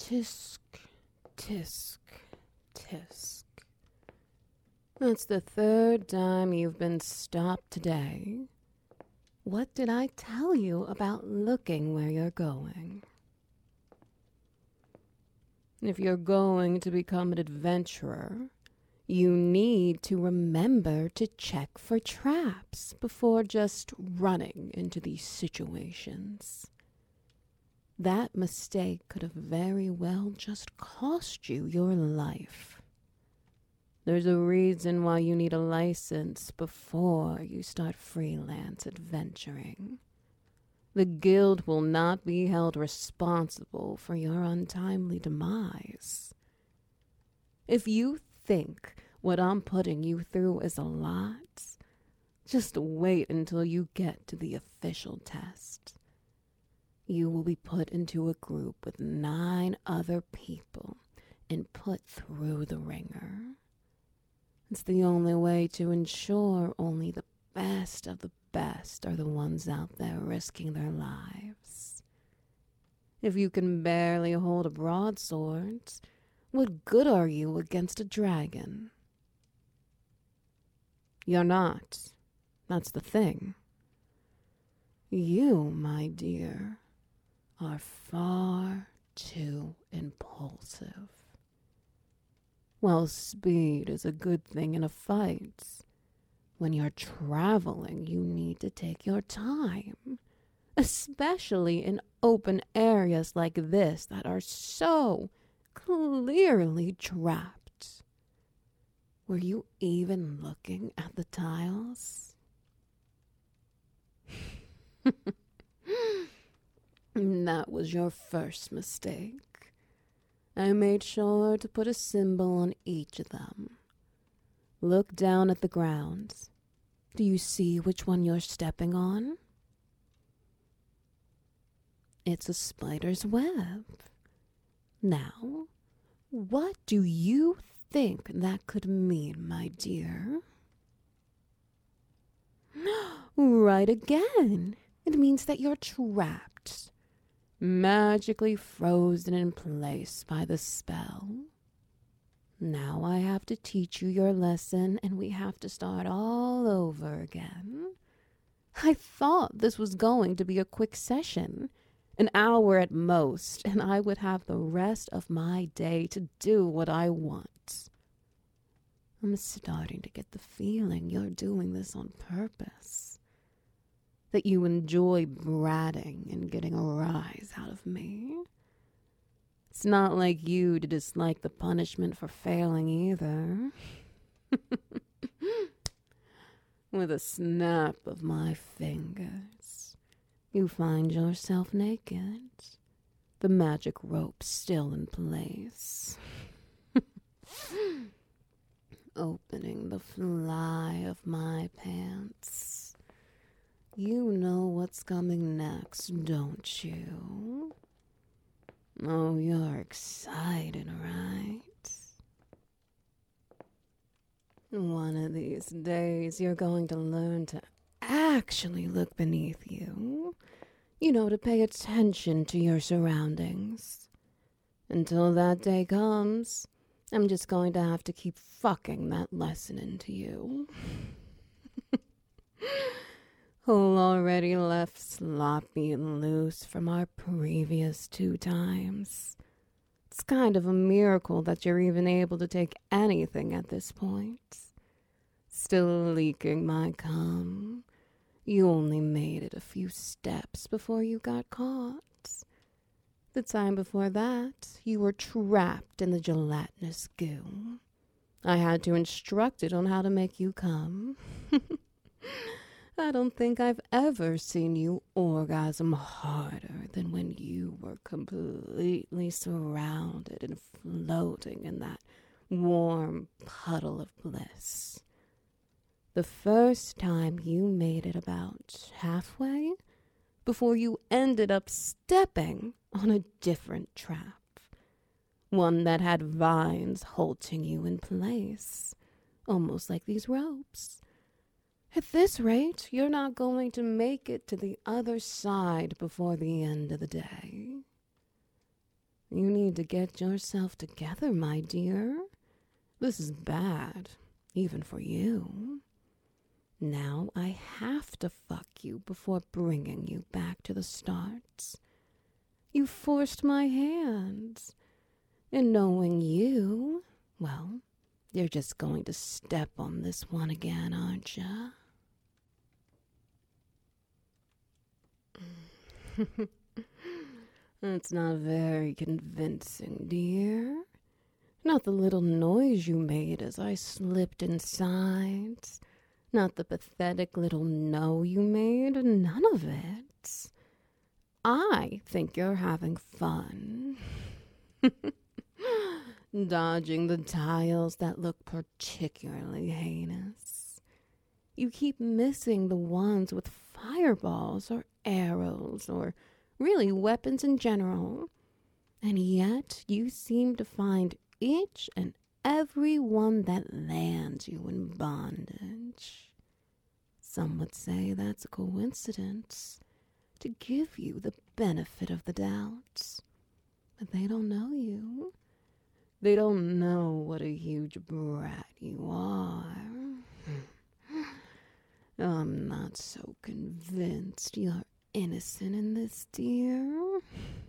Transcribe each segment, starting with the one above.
Tisk, tisk, tisk. That's the third time you've been stopped today. What did I tell you about looking where you're going? If you're going to become an adventurer, you need to remember to check for traps before just running into these situations. That mistake could have very well just cost you your life. There's a reason why you need a license before you start freelance adventuring. The guild will not be held responsible for your untimely demise. If you think what I'm putting you through is a lot, just wait until you get to the official test. You will be put into a group with 9 other people and put through the ringer. It's the only way to ensure only the best of the best are the ones out there risking their lives. If you can barely hold a broadsword, what good are you against a dragon? You're not. That's the thing. You, my dear, are far too impulsive. While speed is a good thing in a fight, when you're traveling, you need to take your time, especially in open areas like this that are so clearly trapped. Were you even looking at the tiles? That was your first mistake. I made sure to put a symbol on each of them. Look down at the ground. Do you see which one you're stepping on? It's a spider's web. Now, what do you think that could mean, my dear? Right again. It means that you're trapped, magically frozen in place by the spell. Now I have to teach you your lesson, and we have to start all over again. I thought this was going to be a quick session, an hour at most, and I would have the rest of my day to do what I want. I'm starting to get the feeling you're doing this on purpose, that you enjoy bratting and getting a rise out of me. It's not like you to dislike the punishment for failing either. With a snap of my fingers, you find yourself naked, the magic rope still in place. Opening the fly of my pants. You know what's coming next, don't you? Oh, you're excited, right? One of these days, you're going to learn to actually look beneath you. You know, to pay attention to your surroundings. Until that day comes, I'm just going to have to keep fucking that lesson into you. Who already left sloppy and loose from our previous 2 times. It's kind of a miracle that you're even able to take anything at this point. Still leaking my cum. You only made it a few steps before you got caught. The time before that, you were trapped in the gelatinous goo. I had to instruct it on how to make you come. I don't think I've ever seen you orgasm harder than when you were completely surrounded and floating in that warm puddle of bliss. The first time you made it about halfway before you ended up stepping on a different trap. One that had vines holding you in place, almost like these ropes. At this rate, you're not going to make it to the other side before the end of the day. You need to get yourself together, my dear. This is bad, even for you. Now I have to fuck you before bringing you back to the start. You forced my hand. And knowing you, well, you're just going to step on this one again, aren't you? That's not very convincing, dear. Not the little noise you made as I slipped inside. Not the pathetic little no you made. None of it. I think you're having fun. Dodging the tiles that look particularly heinous. You keep missing the ones with fireballs or arrows or really weapons in general. And yet you seem to find each and every one that lands you in bondage. Some would say that's a coincidence to give you the benefit of the doubt. But they don't know you. They don't know what a huge brat you are. I'm not so convinced you're innocent in this, dear.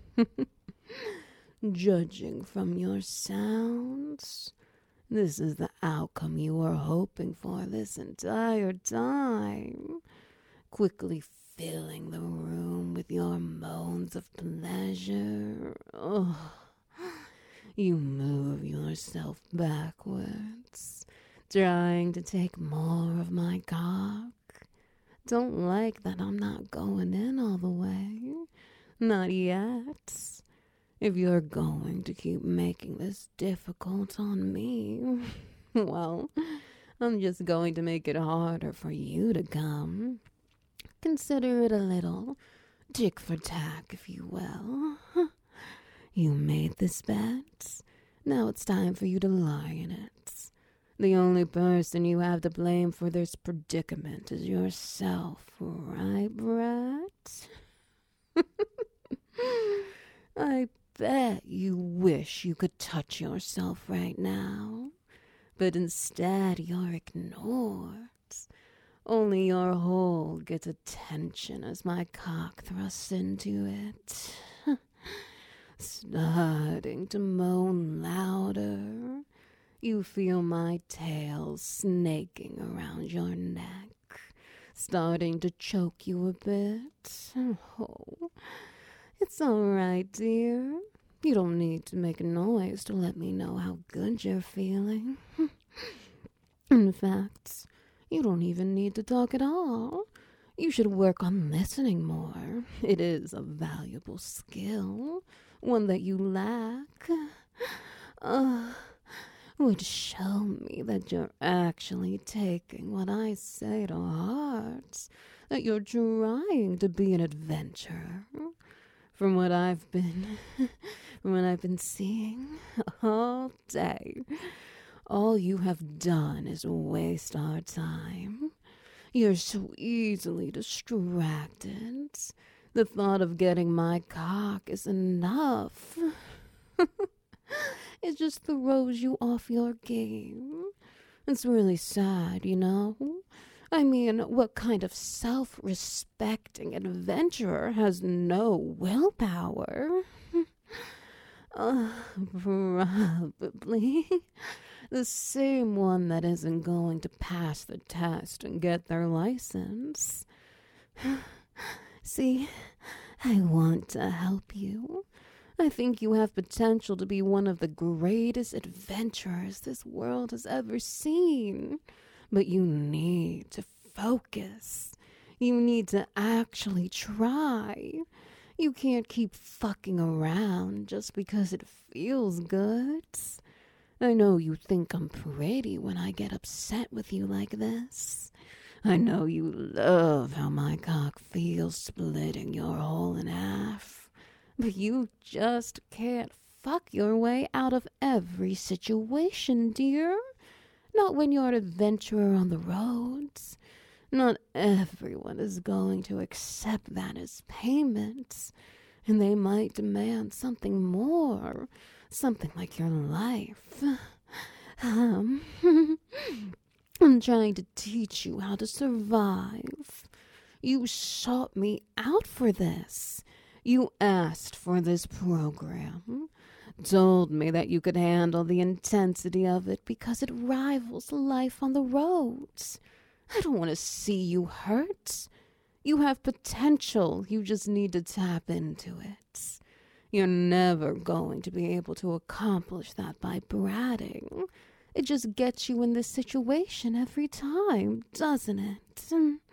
Judging from your sounds, this is the outcome you were hoping for this entire time. Quickly filling the room with your moans of pleasure. Oh, you move yourself backwards, trying to take more of my cock. Don't like that I'm not going in all the way. Not yet. If you're going to keep making this difficult on me, well, I'm just going to make it harder for you to come. Consider it a little tick for tack, if you will. You made this bet. Now it's time for you to lie in it. The only person you have to blame for this predicament is yourself, right, Brett? I bet you wish you could touch yourself right now, but instead you're ignored. Only your hole gets attention as my cock thrusts into it. Starting to moan louder. You feel my tail snaking around your neck, starting to choke you a bit. Oh, it's all right, dear. You don't need to make a noise to let me know how good you're feeling. In fact, you don't even need to talk at all. You should work on listening more. It is a valuable skill, one that you lack. Would show me that you're actually taking what I say to heart, that you're trying to be an adventurer. From what I've been seeing all day, all you have done is waste our time. You're so easily distracted. The thought of getting my cock is enough. It just throws you off your game. It's really sad, you know? I mean, what kind of self-respecting adventurer has no willpower? Probably the same one that isn't going to pass the test and get their license. See, I want to help you. I think you have potential to be one of the greatest adventurers this world has ever seen. But you need to focus. You need to actually try. You can't keep fucking around just because it feels good. I know you think I'm pretty when I get upset with you like this. I know you love how my cock feels splitting your hole in half. But you just can't fuck your way out of every situation, dear. Not when you're an adventurer on the roads. Not everyone is going to accept that as payment. and they might demand something more, something like your life. Um, I'm trying to teach you how to survive. You sought me out for this. You asked for this program. Told me that you could handle the intensity of it because it rivals life on the roads. I don't want to see you hurt. You have potential. You just need to tap into it. You're never going to be able to accomplish that by bratting. It just gets you in this situation every time, doesn't it?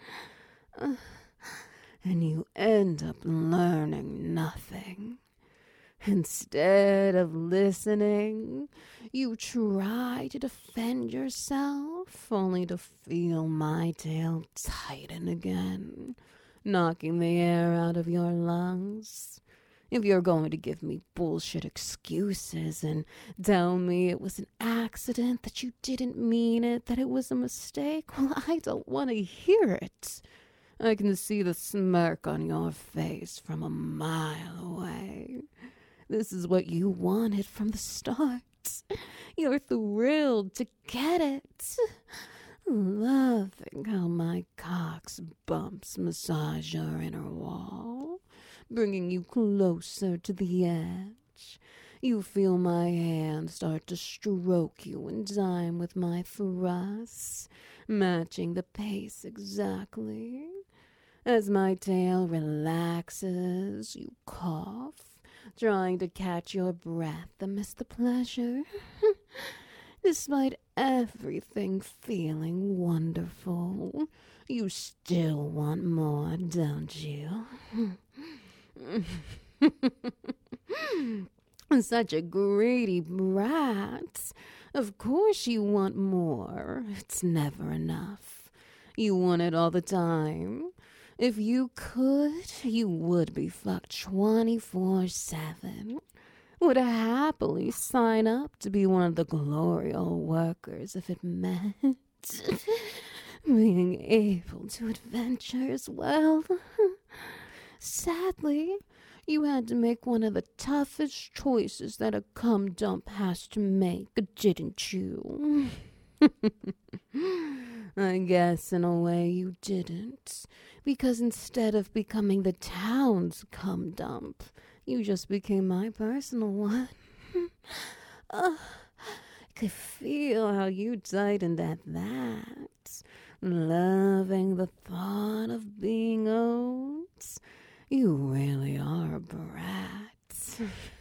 And you end up learning nothing. Instead of listening, you try to defend yourself, only to feel my tail tighten again, knocking the air out of your lungs. If you're going to give me bullshit excuses and tell me it was an accident, that you didn't mean it, that it was a mistake, well, I don't want to hear it. I can see the smirk on your face from a mile away. This is what you wanted from the start. You're thrilled to get it. Loving how my cock's bumps massage your inner wall, bringing you closer to the edge. You feel my hand start to stroke you in time with my thrusts, matching the pace exactly. As my tail relaxes, you cough, trying to catch your breath amidst the pleasure. Despite everything feeling wonderful, you still want more, don't you? Such a greedy brat. Of course you want more. It's never enough. You want it all the time. If you could, you would be fucked 24/7. Would happily sign up to be one of the glory hole workers if it meant being able to adventure as well. Sadly, you had to make one of the toughest choices that a cum dump has to make, didn't you? I guess in a way you didn't, because instead of becoming the town's cum dump, you just became my personal one. I could feel how you tightened at that, loving the thought of being owned. You really are a brat.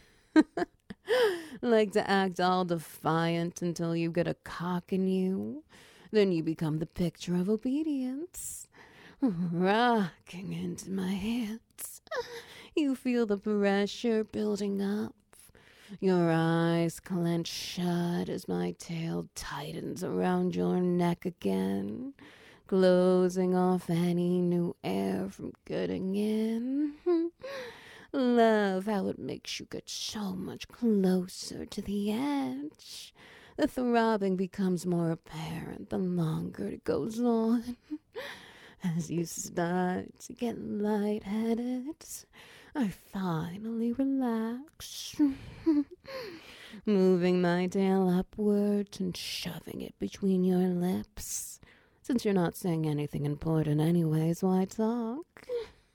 Like to act all defiant until you get a cock in you. Then you become the picture of obedience, rocking into my hands. You feel the pressure building up. Your eyes clench shut as my tail tightens around your neck again, closing off any new air from getting in. Love how it makes you get so much closer to the edge. The throbbing becomes more apparent the longer it goes on. As you start to get lightheaded, I finally relax, moving my tail upwards and shoving it between your lips. Since you're not saying anything important anyways, why talk?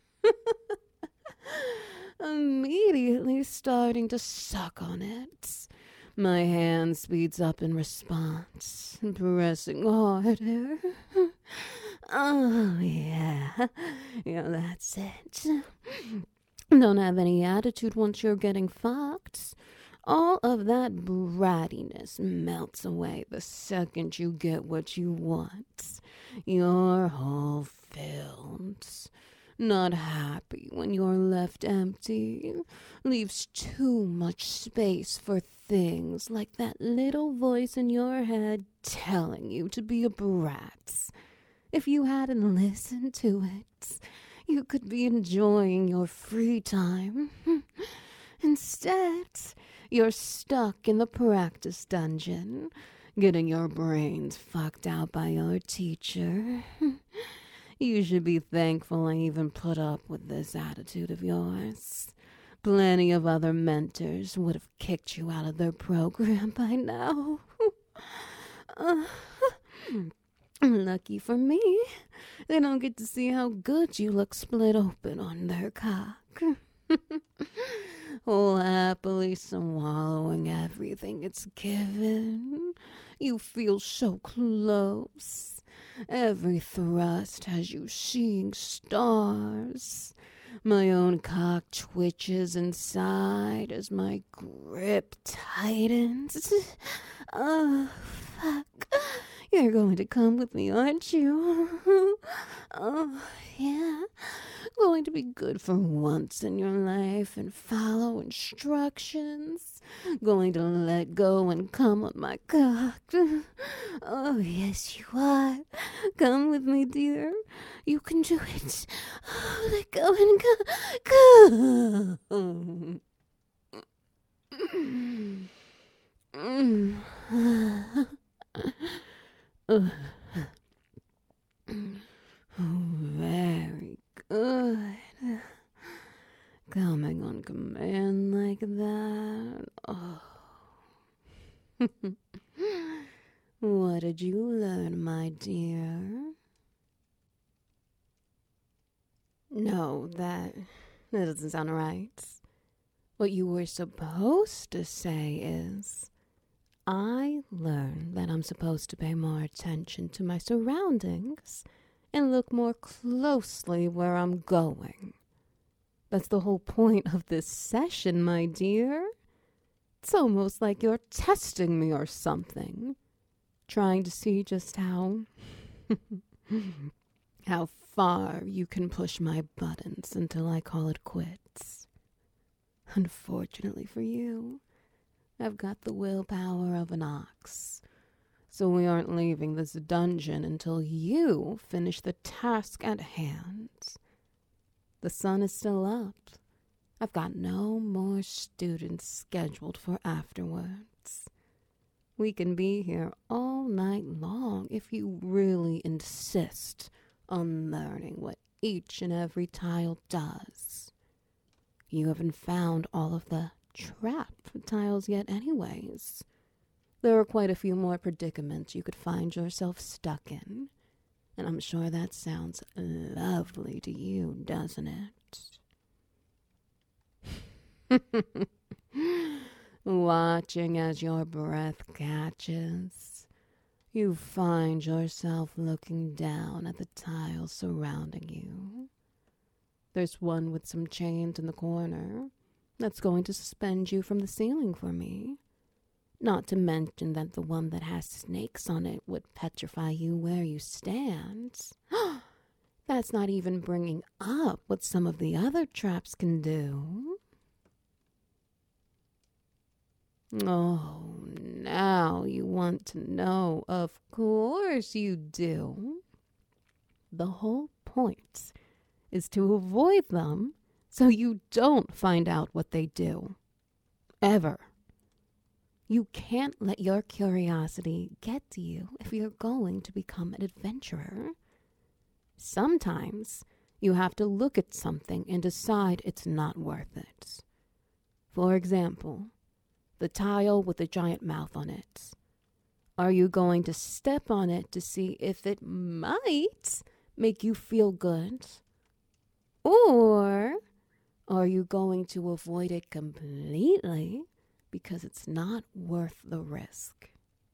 Immediately starting to suck on it. My hand speeds up in response, pressing harder. Oh, yeah. Yeah, that's it. Don't have any attitude once you're getting fucked. All of that brattiness melts away the second you get what you want. You're all filled. Not happy when you're left empty. Leaves too much space for things like that little voice in your head telling you to be a brat. If you hadn't listened to it, you could be enjoying your free time. Instead, you're stuck in the practice dungeon, getting your brains fucked out by your teacher. You should be thankful I even put up with this attitude of yours. Plenty of other mentors would have kicked you out of their program by now. Uh, Lucky for me, they don't get to see how good you look split open on their cock. Oh, happily swallowing everything it's given. You feel so close. Every thrust has you seeing stars. My own cock twitches inside as my grip tightens. Oh, fuck. You're going to come with me, aren't you? Oh, yeah. Going to be good for once in your life and follow instructions. Going to let go and come on my cock. Oh, yes, you are. Come with me, dear. You can do it. Oh, let go and go. Very good. Coming on command like that. Oh. What did you learn, my dear? No, that doesn't sound right. What you were supposed to say is, I learned that I'm supposed to pay more attention to my surroundings and look more closely where I'm going. That's the whole point of this session, my dear. It's almost like you're testing me or something. Trying to see just how far you can push my buttons until I call it quits. Unfortunately for you, I've got the willpower of an ox. So we aren't leaving this dungeon until you finish the task at hand. The sun is still up. I've got no more students scheduled for afterwards. We can be here all night long if you really insist on learning what each and every tile does. You haven't found all of the trap tiles yet anyways. There are quite a few more predicaments you could find yourself stuck in. And I'm sure that sounds lovely to you, doesn't it? Watching as your breath catches, you find yourself looking down at the tiles surrounding you. There's one with some chains in the corner that's going to suspend you from the ceiling for me. Not to mention that the one that has snakes on it would petrify you where you stand. That's not even bringing up what some of the other traps can do. Oh, now you want to know. Of course you do. The whole point is to avoid them so you don't find out what they do. Ever. You can't let your curiosity get to you if you're going to become an adventurer. Sometimes you have to look at something and decide it's not worth it. For example, the tile with the giant mouth on it. Are you going to step on it to see if it might make you feel good? Or are you going to avoid it completely because it's not worth the risk?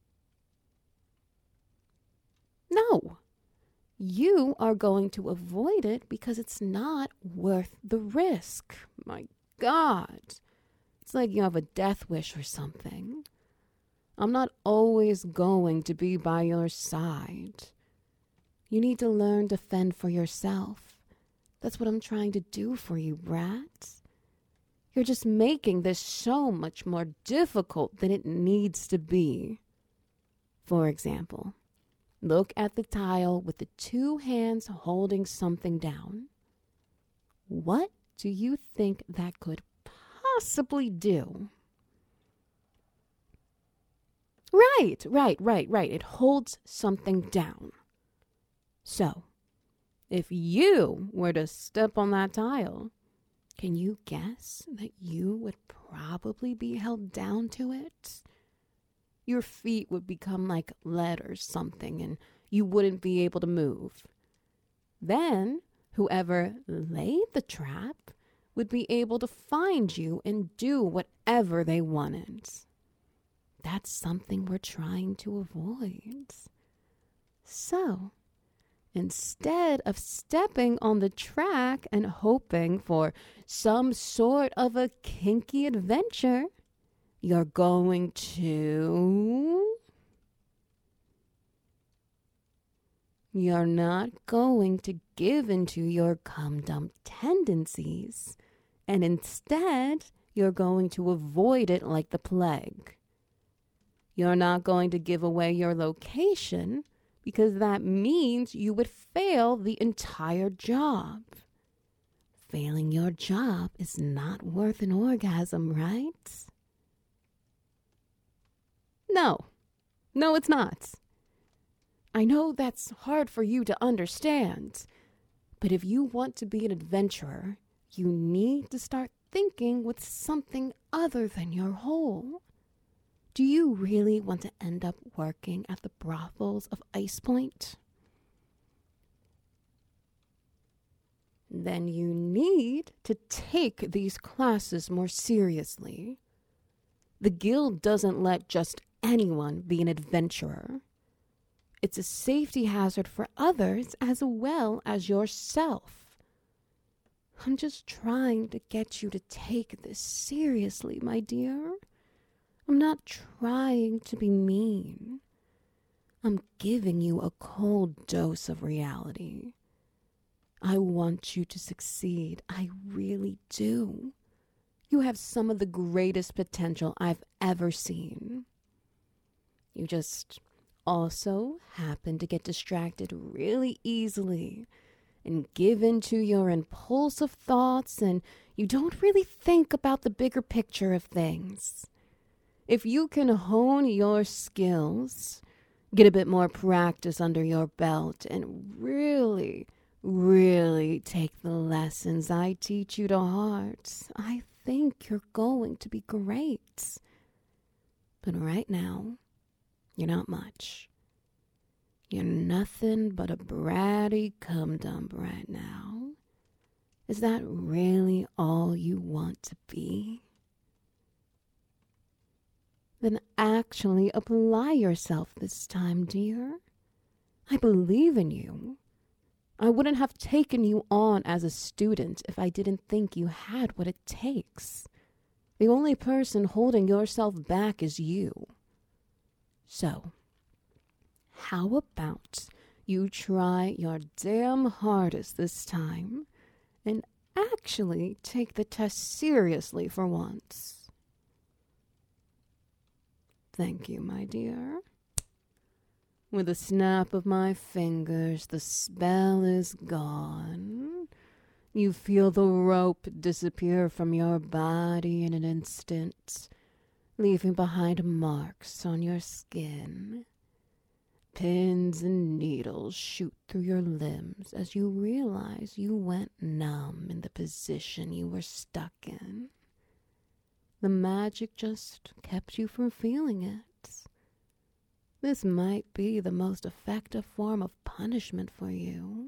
No, you are going to avoid it because it's not worth the risk. My God, it's like you have a death wish or something. I'm not always going to be by your side. You need to learn to fend for yourself. That's what I'm trying to do for you, brat. You're just making this so much more difficult than it needs to be. For example, look at the tile with the two hands holding something down. What do you think that could possibly do? Right. It holds something down. So, if you were to step on that tile, Can you guess that you would probably be held down to it? Your feet would become like lead or something, and you wouldn't be able to move. Then, whoever laid the trap would be able to find you and do whatever they wanted. That's something we're trying to avoid. So, instead of stepping on the track and hoping for some sort of a kinky adventure, you're going to... You're not going to give into your cum-dump tendencies, and instead, you're going to avoid it like the plague. You're not going to give away your location because that means you would fail the entire job. Failing your job is not worth an orgasm, right? No, it's not. I know that's hard for you to understand, but if you want to be an adventurer, you need to start thinking with something other than your hole. Do you really want to end up working at the brothels of Ice Point? Then you need to take these classes more seriously. The guild doesn't let just anyone be an adventurer. It's a safety hazard for others as well as yourself. I'm just trying to get you to take this seriously, my dear. I'm not trying to be mean. I'm giving you a cold dose of reality. I want you to succeed. I really do. You have some of the greatest potential I've ever seen. You just also happen to get distracted really easily and give in to your impulsive thoughts, and you don't really think about the bigger picture of things. If you can hone your skills, get a bit more practice under your belt, and really take the lessons I teach you to heart, I think you're going to be great. But right now, you're not much. You're nothing but a bratty cum-dump right now. Is that really all you want to be? Then actually apply yourself this time, dear. I believe in you. I wouldn't have taken you on as a student if I didn't think you had what it takes. The only person holding yourself back is you. So, how about you try your damn hardest this time and actually take the test seriously for once? Thank you, my dear. With a snap of my fingers, the spell is gone. You feel the rope disappear from your body in an instant, leaving behind marks on your skin. Pins and needles shoot through your limbs as you realize you went numb in the position you were stuck in. The magic just kept you from feeling it. This might be the most effective form of punishment for you.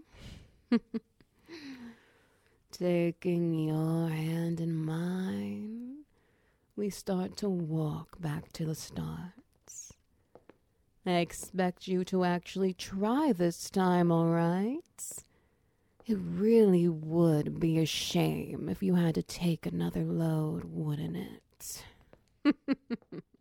Taking your hand in mine, we start to walk back to the start. I expect you to actually try this time, all right? It really would be a shame if you had to take another load, wouldn't it?